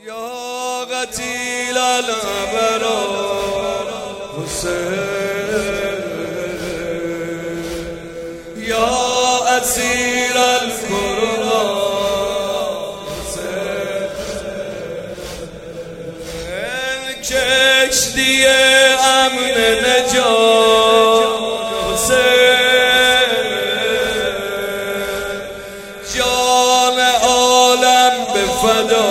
یا قتیل الابرار حسین، یا اسیر الکربا حسین، کشتی امن نجات حسین، جان عالم به فدا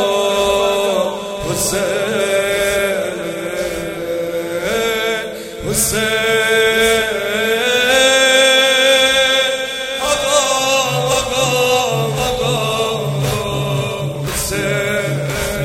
حسین، حسین آقا آقا آقا حسین،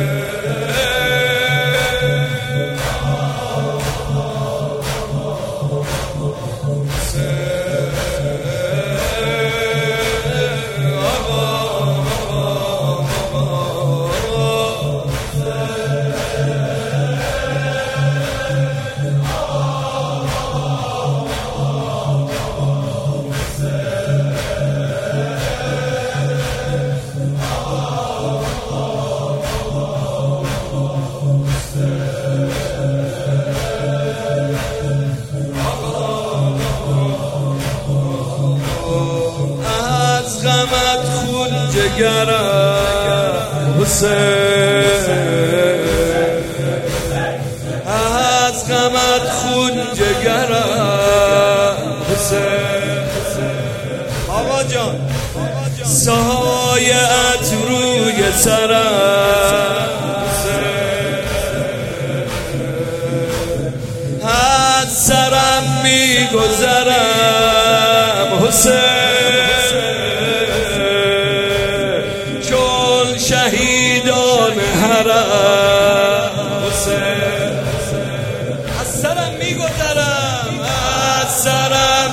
از غمت خون جگرم حسین، از غمت خون جگرم حسین، آقا جان سایه‌ات روی سرم حسین، از سرم میگذرم حسین، چون شهیدان حرم حسین، از سرم میگذرم، از سرم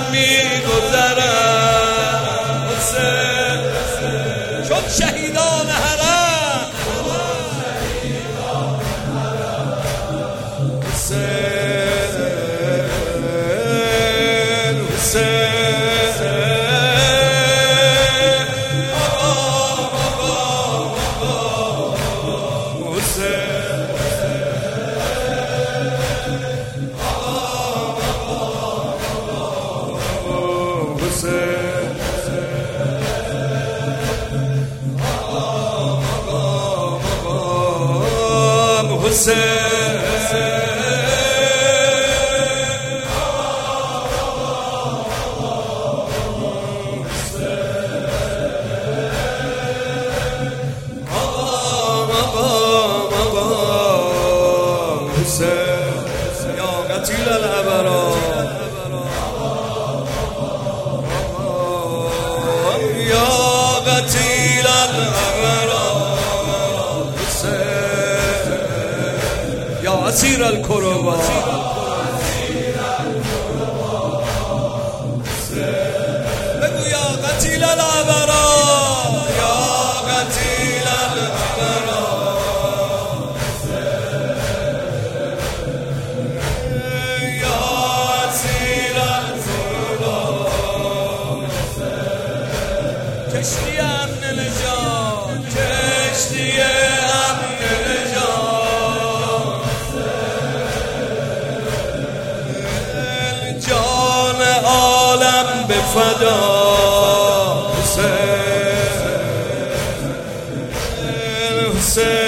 میگذرم حسین، چون شهیدان حرم حسین، حسین یا قتیل الابرار، یا قتیل الابرار حسین، یا اسیر الکربا بگو یا قتیل الابرار، یا قتیل الابرار، یا اسیر الکربا، کشتی امن نجات، کشتی امن نجات، جان عالم به فدا حسین، حسین